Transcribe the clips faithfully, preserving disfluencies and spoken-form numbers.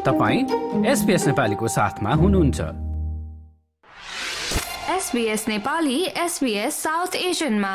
तपाईं एसपीएस नेपालीको साथमा हुनुहुन्छ। एसबीएस नेपाली एसबीएस साउथ एशियनमा।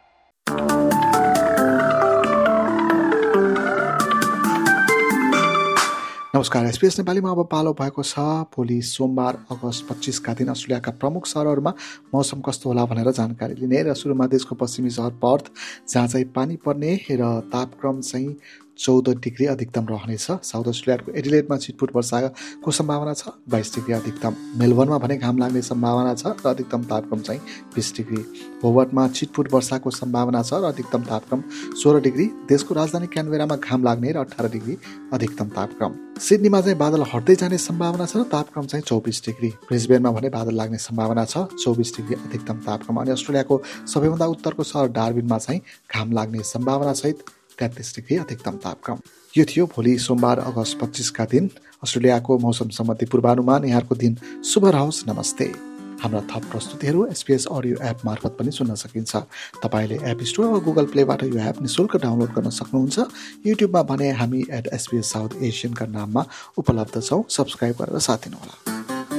नमस्कार, एसपीएस नेपालीमा अब पालो भएको छ भोलि सोमबार अगस्त पच्चीसका दिन अस्ट्रेलियाका प्रमुख सहरहरूमा मौसम कस्तो होला भनेर जानकारी लिने। र सुरुमा देशको पश्चिमी सहर पर्थ, जहाँ चाहिँ पानी पर्ने र तापक्रम चाहिँ चौध डिग्री अधिकतम रहनेछ। साउथ अस्ट्रेलियाको एडिलेडमा छिटपुट वर्षाको सम्भावना छ, बाइस डिग्री अधिकतम। मेलबर्नमा भने घाम लाग्ने सम्भावना छ र अधिकतम तापक्रम चाहिँ बिस डिग्री। होबार्टमा छिटपुट वर्षाको सम्भावना छ र अधिकतम तापक्रम सोह्र डिग्री। देशको राजधानी क्यानबेरामा घाम लाग्ने र अठार डिग्री अधिकतम तापक्रम। सिडनीमा चाहिँ बादल हट्दै जाने सम्भावना छ र तापक्रम चाहिँ चौबिस डिग्री। ब्रिस्बेनमा भने बादल लाग्ने सम्भावना छ, चौबिस डिग्री अधिकतम तापक्रम। अनि अस्ट्रेलियाको सबैभन्दा उत्तरको सहर डार्विनमा चाहिँ घाम लाग्ने सम्भावना सहित तेत्तीस डिग्री अधिकतम तापक्रम। यो थियो भोलि सोमबार अगस्त पच्चीसका दिन अस्ट्रेलियाको मौसम सम्बन्धी पूर्वानुमान। यहाँको दिन शुभ रहोस्। नमस्ते। हाम्रा थप प्रस्तुतिहरू एसपीएस अडियो एप मार्फत पनि सुन्न सकिन्छ। तपाईँले एप स्टोर वा गुगल प्लेबाट यो एप निःशुल्क डाउनलोड गर्न सक्नुहुन्छ। युट्युबमा भने हामी एट एसपीएस साउथ एसियनका नाममा उपलब्ध छौँ। सब्सक्राइब गरेर साथ दिनुहोला।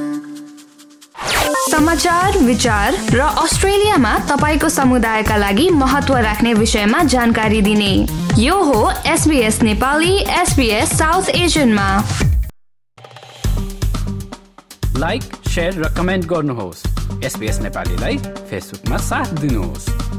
समाचार, विचार र अस्ट्रेलियामा तपाईको समुदायका लागि महत्त्व राख्ने विषयमा जानकारी दिने यो हो एसबीएस नेपाली एसबीएस साउथ एशियनमा। लाइक, शेयर र कमेन्ट गर्नुहोस्। एसबीएस नेपालीलाई फेसबुकमा साथ दिनुहोस्।